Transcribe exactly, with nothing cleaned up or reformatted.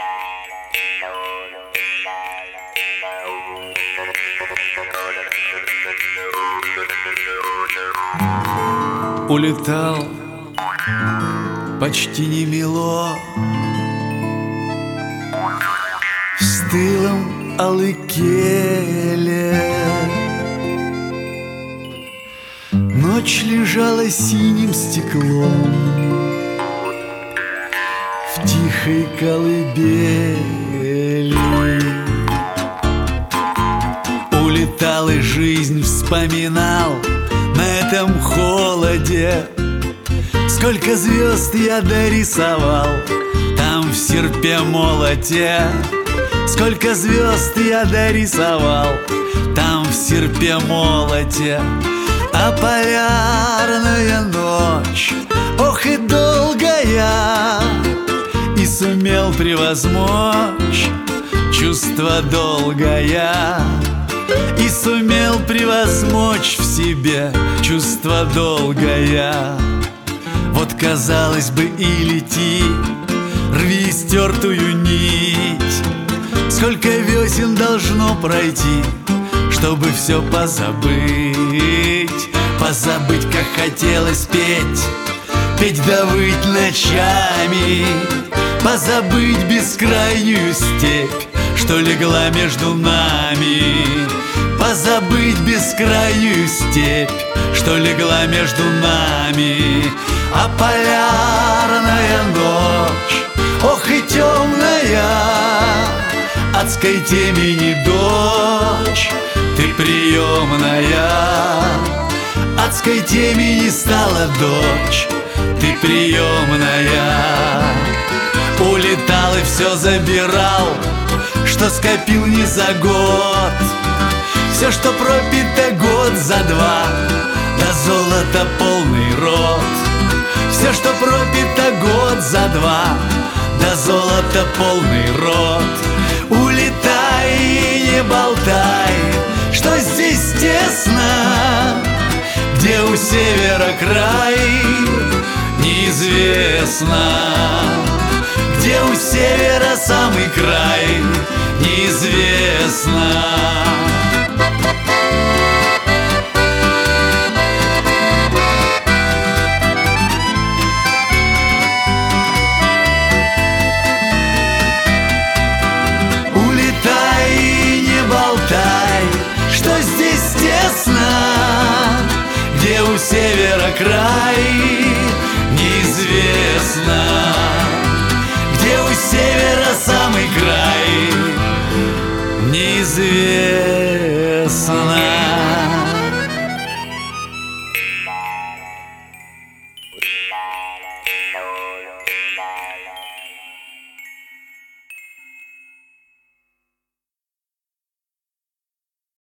Улетал почти немело в стылом Алыкеле. Ночь лежала синим стеклом в тихой колыбели. Улетал и жизнь вспоминал на этом холоде. Сколько звезд я дорисовал там в серпе-молоте. Сколько звезд я дорисовал там в серпе-молоте. А полярная ночь, ох и долгая, и сумел превозмочь чувство долгое. И сумел превозмочь в себе чувство долгое. Вот, казалось бы, и лети, рви стертую нить. Сколько весен должно пройти, чтобы все позабыть. Позабыть, как хотелось петь, петь да выть ночами. Позабыть бескрайнюю степь, что легла между нами. Позабыть бескрайнюю степь, что легла между нами. А полярная ночь, ох и темная, адской темени дочь, ты приемная. Адской темени стала дочь, ты приемная. Улетал и все забирал, что скопил не за год. Все, что пропито год за два, да золото полный рот. Все, что пропито год за два, да золото полный рот. Улетай и не болтай, что здесь тесно, где у севера край неизвестно. Где у севера самый край неизвестно. Улетай и не болтай, что здесь тесно, где у севера край